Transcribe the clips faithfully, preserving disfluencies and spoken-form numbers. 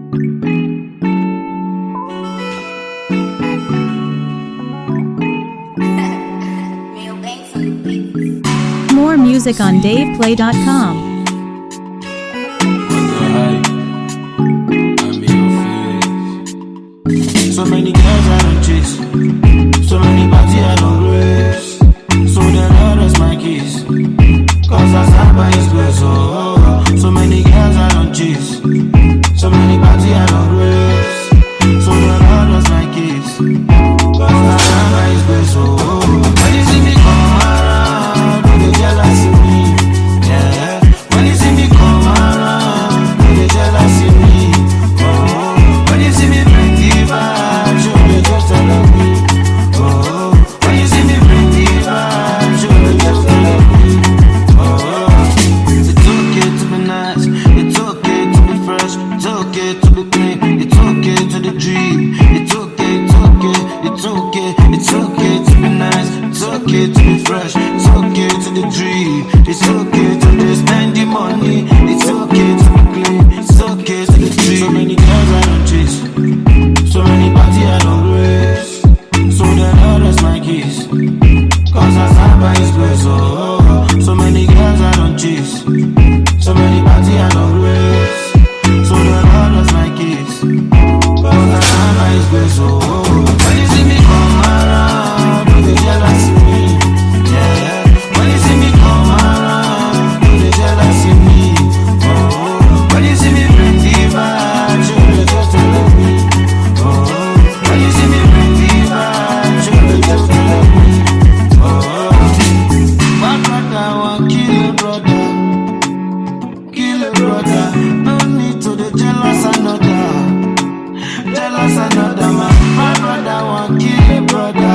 More music on dave play dot com. So many girls I don't chase, so many parties I don't race. So then others my keys, cause I stand by his grace. Oh, oh, oh. So many girls I don't chase, so many parties I don't race. So then others my keys, cause I stand by his grace. Oh, oh, oh. When you see me come around, don't they jealous of me? Yeah. When you see me come around, don't they jealous of me? Oh, oh. When you see me bring the vibe, show me just tell me. Oh, oh. When you see me bring the vibe, show me just tell me. Oh, oh. It's okay to be nice, it's okay to be fresh, it's okay to be clean, it's okay to the dream, it's okay, it's okay, it's okay, it's okay to be nice, it's okay to be fresh, it's okay to the dream, it's okay to the spend the money, it's okay to be clean, it's okay to the dream. So many girls I don't chase, so many parties I don't race. So then others my keys, cause I stand by his grace. Oh, oh, oh. So many girls I don't chase, so many parties I don't race. So then others my keys, cause I stand by his grace. Oh, oh, oh. When you see me come around, don't they jealous of me? Yeah. When you see me come around, don't they jealous of me? Oh, oh. When you see me bring the vibe, show me just tell me. Oh, oh. When you see me bring the vibe, show me just tell me. Oh, oh. One brother, one kill a brother, kill a brother. No need to the jealous another, jealous another man. My brother, one kill a brother,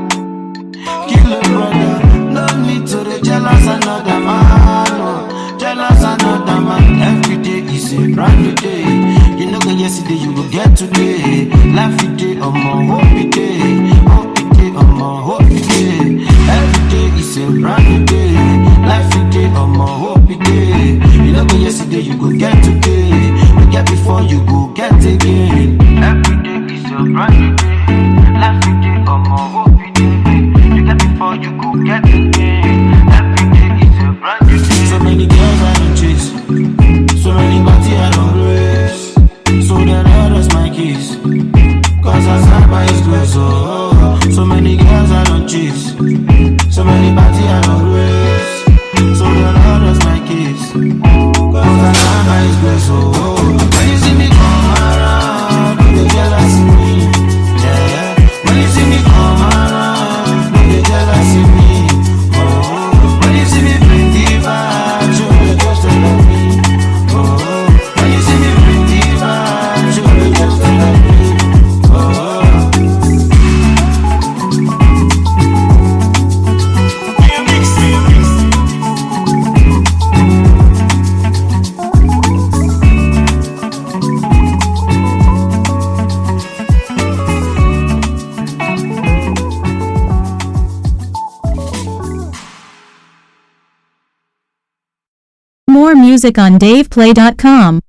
kill a brother. No need to the jealous another man, no, jealous another man. Every day is a brand new day. You know that yesterday you will get today. Life a day or more, hope a day, hope a day or more, hope a day. Every day is a brand new day. Life a day or more, hope a day. You know that yesterday you go get today. You get before you go get again. Every day is a brand new day. Life a day or more, hope a day. You get before you go get again. Every day is a brand new day. So many girls I don't chase, so many parties I don't race. So then others my keys, cause I stand by his grace. Oh, oh, oh. So many girls I don't chase, so many parties I don't race. So then others my keys, cause I stand by his grace. Oh, oh, oh. When you see me come around, don't they jealous of me? Yeah. When you see me come around, don't they jealous of me? Oh, oh. When you see me bring the vibe, show me just tell me. Oh, oh. When you see me bring the vibe, show me just tell me. Oh, oh. More music on dave play dot com.